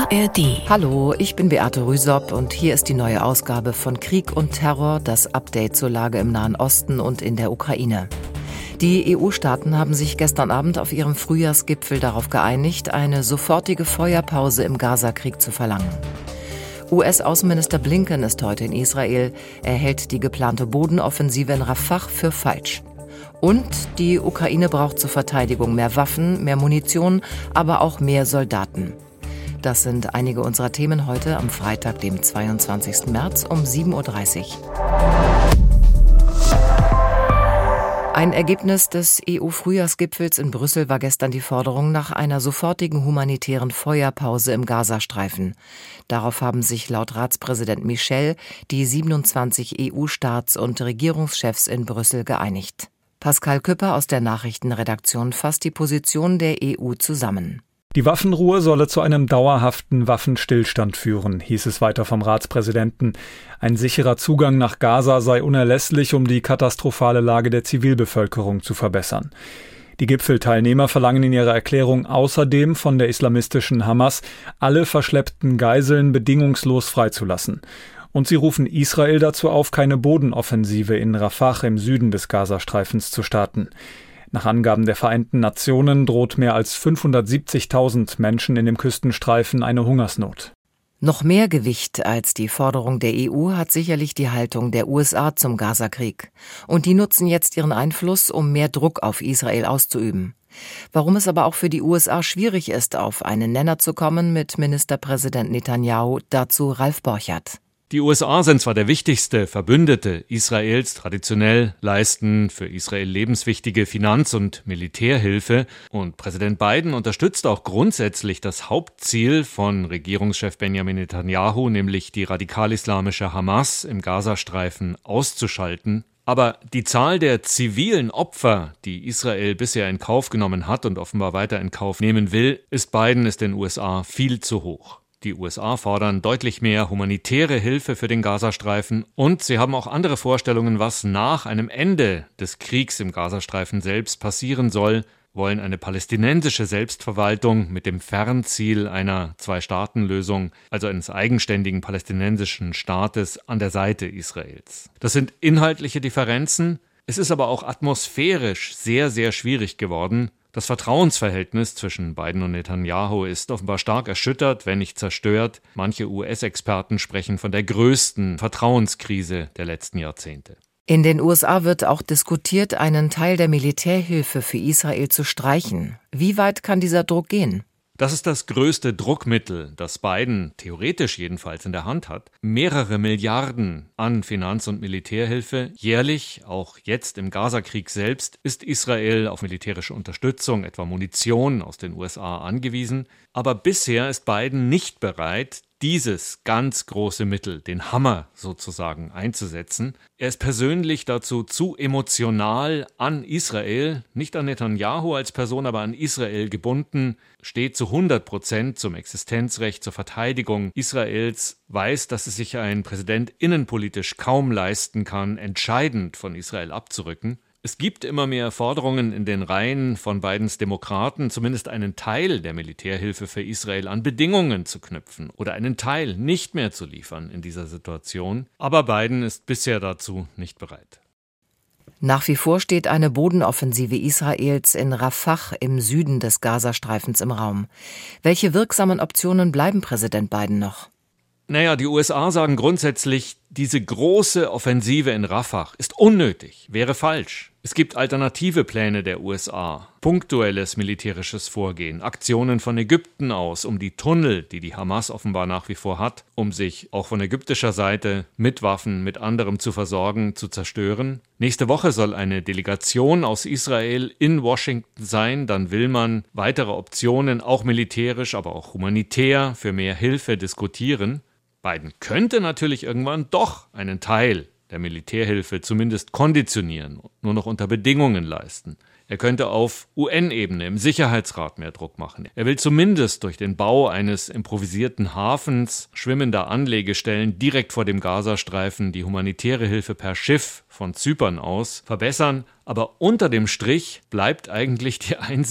ARD. Hallo, ich bin Beate Rüsop und hier ist die neue Ausgabe von Krieg und Terror, das Update zur Lage im Nahen Osten und in der Ukraine. Die EU-Staaten haben sich gestern Abend auf ihrem Frühjahrsgipfel darauf geeinigt, eine sofortige Feuerpause im Gazakrieg zu verlangen. US-Außenminister Blinken ist heute in Israel. Er hält die geplante Bodenoffensive in Rafah für falsch. Und die Ukraine braucht zur Verteidigung mehr Waffen, mehr Munition, aber auch mehr Soldaten. Das sind einige unserer Themen heute am Freitag, dem 22. März um 7.30 Uhr. Ein Ergebnis des EU-Frühjahrsgipfels in Brüssel war gestern die Forderung nach einer sofortigen humanitären Feuerpause im Gazastreifen. Darauf haben sich laut Ratspräsident Michel die 27 EU-Staats- und Regierungschefs in Brüssel geeinigt. Pascal Küpper aus der Nachrichtenredaktion fasst die Position der EU zusammen. Die Waffenruhe solle zu einem dauerhaften Waffenstillstand führen, hieß es weiter vom Ratspräsidenten. Ein sicherer Zugang nach Gaza sei unerlässlich, um die katastrophale Lage der Zivilbevölkerung zu verbessern. Die Gipfelteilnehmer verlangen in ihrer Erklärung außerdem von der islamistischen Hamas, alle verschleppten Geiseln bedingungslos freizulassen. Und sie rufen Israel dazu auf, keine Bodenoffensive in Rafah im Süden des Gazastreifens zu starten. Nach Angaben der Vereinten Nationen droht mehr als 570.000 Menschen in dem Küstenstreifen eine Hungersnot. Noch mehr Gewicht als die Forderung der EU hat sicherlich die Haltung der USA zum Gazakrieg. Und die nutzen jetzt ihren Einfluss, um mehr Druck auf Israel auszuüben. Warum es aber auch für die USA schwierig ist, auf einen Nenner zu kommen mit Ministerpräsident Netanyahu, dazu Ralf Borchert. Die USA sind zwar der wichtigste Verbündete Israels, traditionell leisten für Israel lebenswichtige Finanz- und Militärhilfe, und Präsident Biden unterstützt auch grundsätzlich das Hauptziel von Regierungschef Benjamin Netanyahu, nämlich die radikal-islamische Hamas im Gazastreifen auszuschalten. Aber die Zahl der zivilen Opfer, die Israel bisher in Kauf genommen hat und offenbar weiter in Kauf nehmen will, ist den USA viel zu hoch. Die USA fordern deutlich mehr humanitäre Hilfe für den Gazastreifen und sie haben auch andere Vorstellungen, was nach einem Ende des Kriegs im Gazastreifen selbst passieren soll, wollen eine palästinensische Selbstverwaltung mit dem Fernziel einer Zwei-Staaten-Lösung, also eines eigenständigen palästinensischen Staates an der Seite Israels. Das sind inhaltliche Differenzen, es ist aber auch atmosphärisch sehr, sehr schwierig geworden. Das Vertrauensverhältnis zwischen Biden und Netanyahu ist offenbar stark erschüttert, wenn nicht zerstört. Manche US-Experten sprechen von der größten Vertrauenskrise der letzten Jahrzehnte. In den USA wird auch diskutiert, einen Teil der Militärhilfe für Israel zu streichen. Wie weit kann dieser Druck gehen? Das ist das größte Druckmittel, das Biden theoretisch jedenfalls in der Hand hat. Mehrere Milliarden an Finanz- und Militärhilfe. Jährlich, auch jetzt im Gazakrieg selbst, ist Israel auf militärische Unterstützung, etwa Munition aus den USA, angewiesen. Aber bisher ist Biden nicht bereit, dieses ganz große Mittel, den Hammer sozusagen, einzusetzen. Er ist persönlich dazu zu emotional an Israel, nicht an Netanyahu als Person, aber an Israel gebunden, steht zu 100% zum Existenzrecht, zur Verteidigung Israels, weiß, dass es sich ein Präsident innenpolitisch kaum leisten kann, entscheidend von Israel abzurücken. Es gibt immer mehr Forderungen in den Reihen von Bidens Demokraten, zumindest einen Teil der Militärhilfe für Israel an Bedingungen zu knüpfen oder einen Teil nicht mehr zu liefern in dieser Situation. Aber Biden ist bisher dazu nicht bereit. Nach wie vor steht eine Bodenoffensive Israels in Rafah im Süden des Gazastreifens im Raum. Welche wirksamen Optionen bleiben Präsident Biden noch? Die USA sagen grundsätzlich, diese große Offensive in Rafah ist unnötig, wäre falsch. Es gibt alternative Pläne der USA, punktuelles militärisches Vorgehen, Aktionen von Ägypten aus, um die Tunnel, die die Hamas offenbar nach wie vor hat, um sich auch von ägyptischer Seite mit Waffen, mit anderem zu versorgen, zu zerstören. Nächste Woche soll eine Delegation aus Israel in Washington sein, dann will man weitere Optionen, auch militärisch, aber auch humanitär, für mehr Hilfe diskutieren. Biden könnte natürlich irgendwann doch einen Teil der Militärhilfe zumindest konditionieren, nur noch unter Bedingungen leisten. Er könnte auf UN-Ebene im Sicherheitsrat mehr Druck machen. Er will zumindest durch den Bau eines improvisierten Hafens, schwimmender Anlegestellen direkt vor dem Gazastreifen die humanitäre Hilfe per Schiff von Zypern aus verbessern. Aber unter dem Strich bleibt eigentlich die Einsicht,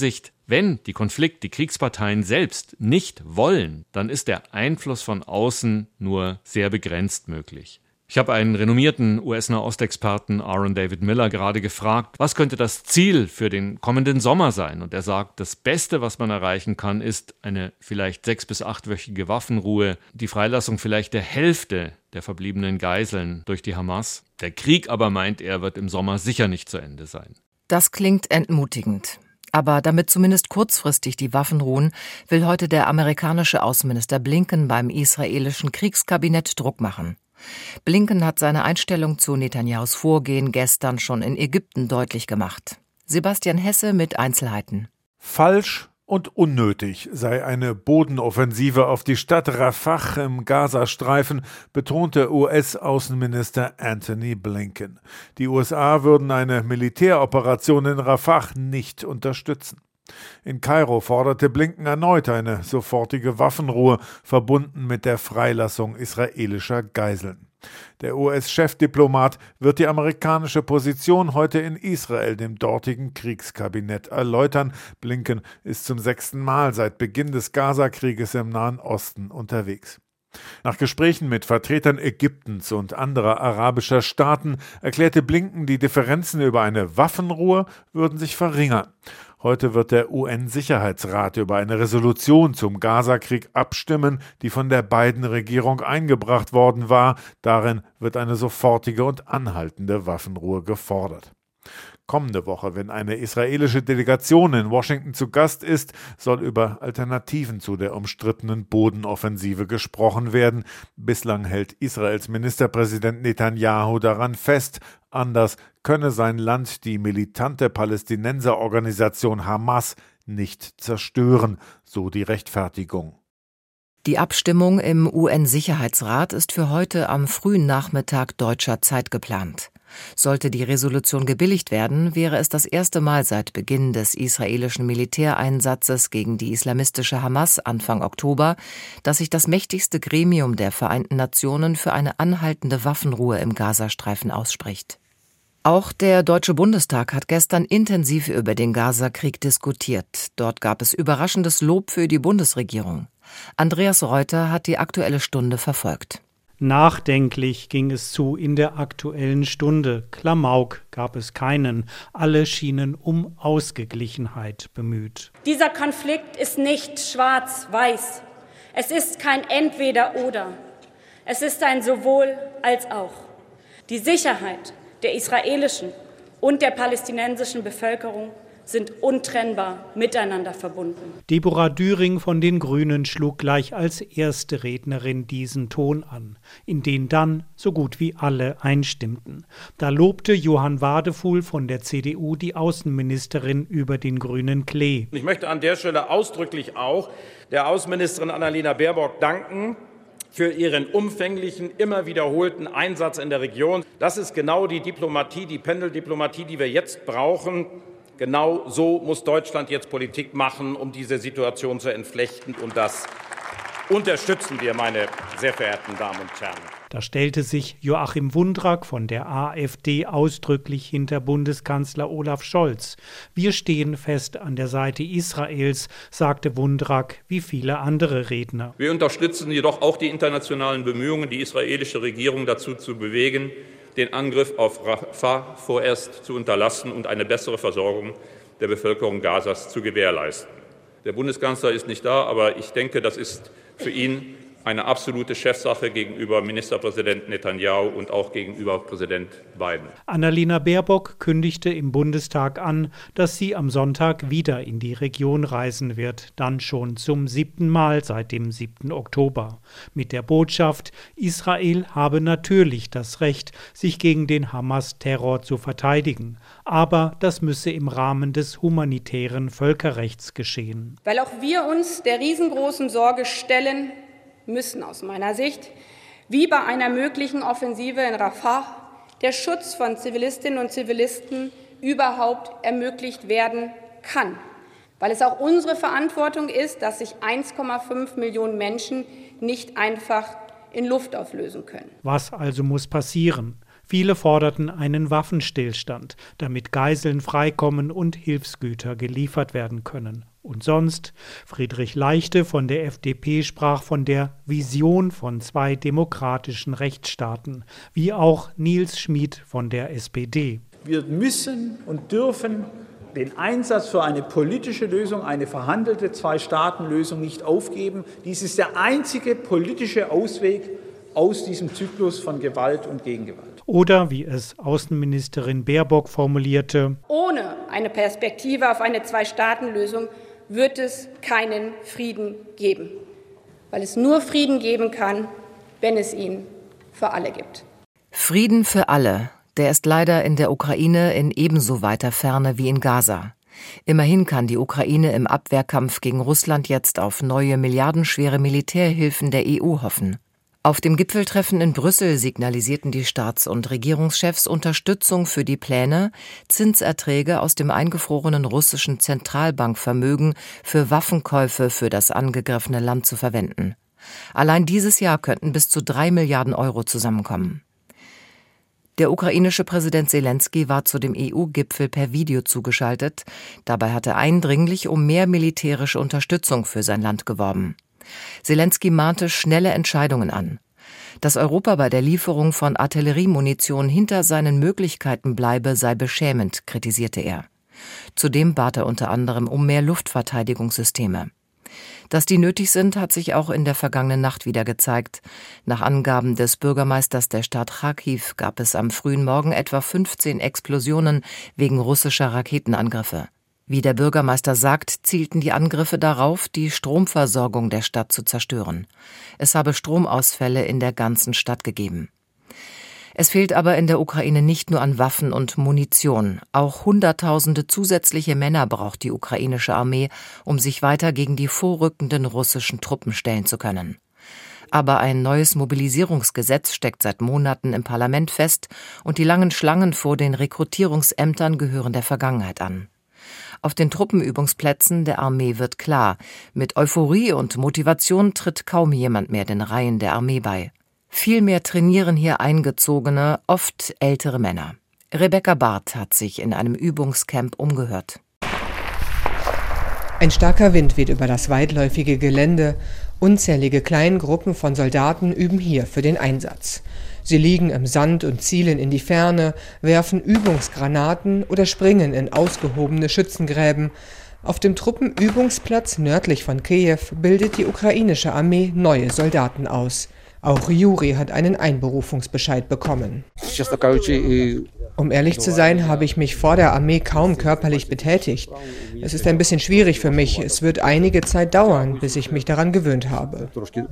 Wenn die Kriegsparteien selbst nicht wollen, dann ist der Einfluss von außen nur sehr begrenzt möglich. Ich habe einen renommierten US-Nahostexperten Aaron David Miller gerade gefragt, was könnte das Ziel für den kommenden Sommer sein? Und er sagt, das Beste, was man erreichen kann, ist eine vielleicht 6- bis 8-wöchige Waffenruhe, die Freilassung vielleicht der Hälfte der verbliebenen Geiseln durch die Hamas. Der Krieg aber, meint er, wird im Sommer sicher nicht zu Ende sein. Das klingt entmutigend. Aber damit zumindest kurzfristig die Waffen ruhen, will heute der amerikanische Außenminister Blinken beim israelischen Kriegskabinett Druck machen. Blinken hat seine Einstellung zu Netanyahus Vorgehen gestern schon in Ägypten deutlich gemacht. Sebastian Hesse mit Einzelheiten. Falsch und unnötig sei eine Bodenoffensive auf die Stadt Rafah im Gazastreifen, betonte US-Außenminister Antony Blinken. Die USA würden eine Militäroperation in Rafah nicht unterstützen. In Kairo forderte Blinken erneut eine sofortige Waffenruhe, verbunden mit der Freilassung israelischer Geiseln. Der US-Chefdiplomat wird die amerikanische Position heute in Israel, dem dortigen Kriegskabinett, erläutern. Blinken ist zum 6. Mal seit Beginn des Gazakrieges im Nahen Osten unterwegs. Nach Gesprächen mit Vertretern Ägyptens und anderer arabischer Staaten erklärte Blinken, die Differenzen über eine Waffenruhe würden sich verringern. Heute wird der UN-Sicherheitsrat über eine Resolution zum Gazakrieg abstimmen, die von der Biden-Regierung eingebracht worden war. Darin wird eine sofortige und anhaltende Waffenruhe gefordert. Kommende Woche, wenn eine israelische Delegation in Washington zu Gast ist, soll über Alternativen zu der umstrittenen Bodenoffensive gesprochen werden. Bislang hält Israels Ministerpräsident Netanyahu daran fest, anders könne sein Land die militante Palästinenserorganisation Hamas nicht zerstören, so die Rechtfertigung. Die Abstimmung im UN-Sicherheitsrat ist für heute am frühen Nachmittag deutscher Zeit geplant. Sollte die Resolution gebilligt werden, wäre es das erste Mal seit Beginn des israelischen Militäreinsatzes gegen die islamistische Hamas Anfang Oktober, dass sich das mächtigste Gremium der Vereinten Nationen für eine anhaltende Waffenruhe im Gazastreifen ausspricht. Auch der Deutsche Bundestag hat gestern intensiv über den Gazakrieg diskutiert. Dort gab es überraschendes Lob für die Bundesregierung. Andreas Reuter hat die Aktuelle Stunde verfolgt. Nachdenklich ging es zu in der Aktuellen Stunde. Klamauk gab es keinen. Alle schienen um Ausgeglichenheit bemüht. Dieser Konflikt ist nicht schwarz-weiß. Es ist kein Entweder-oder. Es ist ein sowohl als auch. Die Sicherheit der israelischen und der palästinensischen Bevölkerung sind untrennbar miteinander verbunden. Deborah Düring von den Grünen schlug gleich als erste Rednerin diesen Ton an, in den dann so gut wie alle einstimmten. Da lobte Johann Wadefuhl von der CDU die Außenministerin über den grünen Klee. Ich möchte an der Stelle ausdrücklich auch der Außenministerin Annalena Baerbock danken für ihren umfänglichen, immer wiederholten Einsatz in der Region. Das ist genau die Diplomatie, die Pendeldiplomatie, die wir jetzt brauchen. Genau so muss Deutschland jetzt Politik machen, um diese Situation zu entflechten. Und das unterstützen wir, meine sehr verehrten Damen und Herren. Da stellte sich Joachim Wundrack von der AfD ausdrücklich hinter Bundeskanzler Olaf Scholz. Wir stehen fest an der Seite Israels, sagte Wundrack wie viele andere Redner. Wir unterstützen jedoch auch die internationalen Bemühungen, die israelische Regierung dazu zu bewegen, den Angriff auf Rafah vorerst zu unterlassen und eine bessere Versorgung der Bevölkerung Gazas zu gewährleisten. Der Bundeskanzler ist nicht da, aber ich denke, das ist für ihn eine absolute Chefsache gegenüber Ministerpräsident Netanyahu und auch gegenüber Präsident Biden. Annalena Baerbock kündigte im Bundestag an, dass sie am Sonntag wieder in die Region reisen wird, dann schon zum 7. Mal seit dem 7. Oktober. Mit der Botschaft, Israel habe natürlich das Recht, sich gegen den Hamas-Terror zu verteidigen. Aber das müsse im Rahmen des humanitären Völkerrechts geschehen. Weil auch wir uns der riesengroßen Sorge stellen müssen aus meiner Sicht, wie bei einer möglichen Offensive in Rafah der Schutz von Zivilistinnen und Zivilisten überhaupt ermöglicht werden kann. Weil es auch unsere Verantwortung ist, dass sich 1,5 Millionen Menschen nicht einfach in Luft auflösen können. Was also muss passieren? Viele forderten einen Waffenstillstand, damit Geiseln freikommen und Hilfsgüter geliefert werden können. Und sonst? Friedrich Leichte von der FDP sprach von der Vision von 2 demokratischen Rechtsstaaten, wie auch Nils Schmid von der SPD. Wir müssen und dürfen den Einsatz für eine politische Lösung, eine verhandelte 2-Staaten-Lösung nicht aufgeben. Dies ist der einzige politische Ausweg aus diesem Zyklus von Gewalt und Gegengewalt. Oder wie es Außenministerin Baerbock formulierte: Ohne eine Perspektive auf eine 2-Staaten-Lösung wird es keinen Frieden geben, weil es nur Frieden geben kann, wenn es ihn für alle gibt. Frieden für alle, der ist leider in der Ukraine in ebenso weiter Ferne wie in Gaza. Immerhin kann die Ukraine im Abwehrkampf gegen Russland jetzt auf neue milliardenschwere Militärhilfen der EU hoffen. Auf dem Gipfeltreffen in Brüssel signalisierten die Staats- und Regierungschefs Unterstützung für die Pläne, Zinserträge aus dem eingefrorenen russischen Zentralbankvermögen für Waffenkäufe für das angegriffene Land zu verwenden. Allein dieses Jahr könnten bis zu 3 Milliarden Euro zusammenkommen. Der ukrainische Präsident Selenskyj war zu dem EU-Gipfel per Video zugeschaltet. Dabei hat er eindringlich um mehr militärische Unterstützung für sein Land geworben. Selenskyj mahnte schnelle Entscheidungen an. Dass Europa bei der Lieferung von Artilleriemunition hinter seinen Möglichkeiten bleibe, sei beschämend, kritisierte er. Zudem bat er unter anderem um mehr Luftverteidigungssysteme. Dass die nötig sind, hat sich auch in der vergangenen Nacht wieder gezeigt. Nach Angaben des Bürgermeisters der Stadt Charkiw gab es am frühen Morgen etwa 15 Explosionen wegen russischer Raketenangriffe. Wie der Bürgermeister sagt, zielten die Angriffe darauf, die Stromversorgung der Stadt zu zerstören. Es habe Stromausfälle in der ganzen Stadt gegeben. Es fehlt aber in der Ukraine nicht nur an Waffen und Munition. Auch Hunderttausende zusätzliche Männer braucht die ukrainische Armee, um sich weiter gegen die vorrückenden russischen Truppen stellen zu können. Aber ein neues Mobilisierungsgesetz steckt seit Monaten im Parlament fest und die langen Schlangen vor den Rekrutierungsämtern gehören der Vergangenheit an. Auf den Truppenübungsplätzen der Armee wird klar, mit Euphorie und Motivation tritt kaum jemand mehr den Reihen der Armee bei. Vielmehr trainieren hier eingezogene, oft ältere Männer. Rebecca Barth hat sich in einem Übungscamp umgehört. Ein starker Wind weht über das weitläufige Gelände. Unzählige kleine Gruppen von Soldaten üben hier für den Einsatz. Sie liegen im Sand und zielen in die Ferne, werfen Übungsgranaten oder springen in ausgehobene Schützengräben. Auf dem Truppenübungsplatz nördlich von Kiew bildet die ukrainische Armee neue Soldaten aus. Auch Juri hat einen Einberufungsbescheid bekommen. Um ehrlich zu sein, habe ich mich vor der Armee kaum körperlich betätigt. Es ist ein bisschen schwierig für mich. Es wird einige Zeit dauern, bis ich mich daran gewöhnt habe.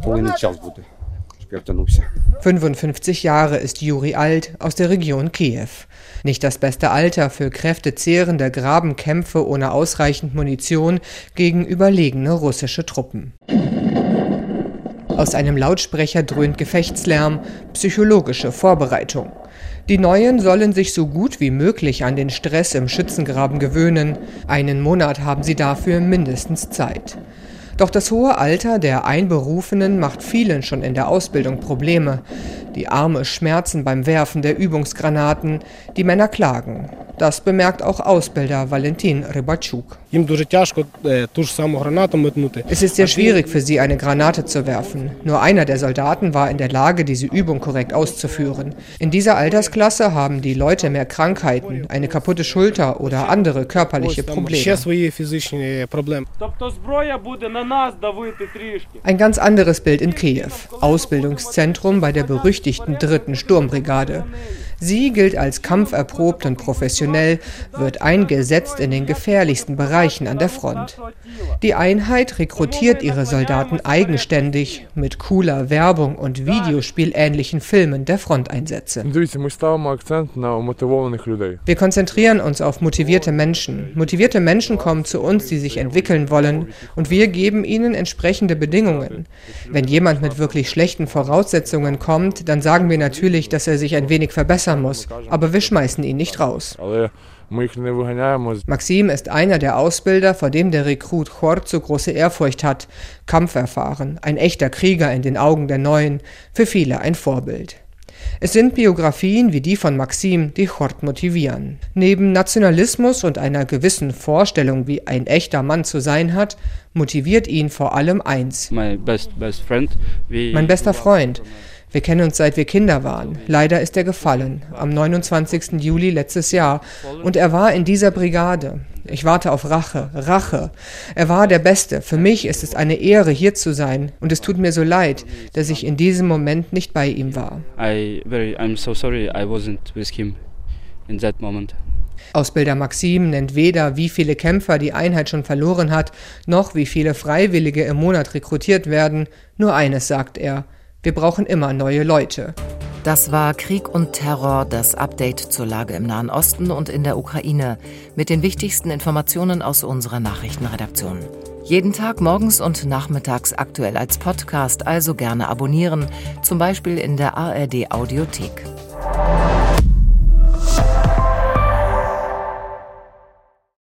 55 Jahre ist Juri alt, aus der Region Kiew. Nicht das beste Alter für kräftezehrende Grabenkämpfe ohne ausreichend Munition gegen überlegene russische Truppen. Aus einem Lautsprecher dröhnt Gefechtslärm, psychologische Vorbereitung. Die Neuen sollen sich so gut wie möglich an den Stress im Schützengraben gewöhnen. 1 Monat haben sie dafür mindestens Zeit. Doch das hohe Alter der Einberufenen macht vielen schon in der Ausbildung Probleme. Die Arme schmerzen beim Werfen der Übungsgranaten, die Männer klagen. Das bemerkt auch Ausbilder Valentin Rybatschuk. Es ist sehr schwierig für sie, eine Granate zu werfen. Nur einer der Soldaten war in der Lage, diese Übung korrekt auszuführen. In dieser Altersklasse haben die Leute mehr Krankheiten, eine kaputte Schulter oder andere körperliche Probleme. Ein ganz anderes Bild in Kiew. Ausbildungszentrum bei der berüchtigten 3. Sturmbrigade. Sie gilt als kampferprobt und professionell, wird eingesetzt in den gefährlichsten Bereichen an der Front. Die Einheit rekrutiert ihre Soldaten eigenständig mit cooler Werbung und videospielähnlichen Filmen der Fronteinsätze. Wir konzentrieren uns auf motivierte Menschen. Motivierte Menschen kommen zu uns, die sich entwickeln wollen, und wir geben ihnen entsprechende Bedingungen. Wenn jemand mit wirklich schlechten Voraussetzungen kommt, dann sagen wir natürlich, dass er sich ein wenig verbessern muss, aber wir schmeißen ihn nicht raus. Maxim ist einer der Ausbilder, vor dem der Rekrut Chord so große Ehrfurcht hat. Kampferfahren, ein echter Krieger in den Augen der Neuen, für viele ein Vorbild. Es sind Biografien wie die von Maxim, die Chord motivieren. Neben Nationalismus und einer gewissen Vorstellung, wie ein echter Mann zu sein hat, motiviert ihn vor allem eins. Mein bester Freund. Wir kennen uns seit wir Kinder waren. Leider ist er gefallen, am 29. Juli letztes Jahr. Und er war in dieser Brigade. Ich warte auf Rache, Rache. Er war der Beste. Für mich ist es eine Ehre, hier zu sein. Und es tut mir so leid, dass ich in diesem Moment nicht bei ihm war. I'm so sorry I wasn't with him in that moment. Ausbilder Maxim nennt weder, wie viele Kämpfer die Einheit schon verloren hat, noch wie viele Freiwillige im Monat rekrutiert werden. Nur eines sagt er: Wir brauchen immer neue Leute. Das war Krieg und Terror, das Update zur Lage im Nahen Osten und in der Ukraine, mit den wichtigsten Informationen aus unserer Nachrichtenredaktion. Jeden Tag morgens und nachmittags aktuell als Podcast, also gerne abonnieren, zum Beispiel in der ARD Audiothek.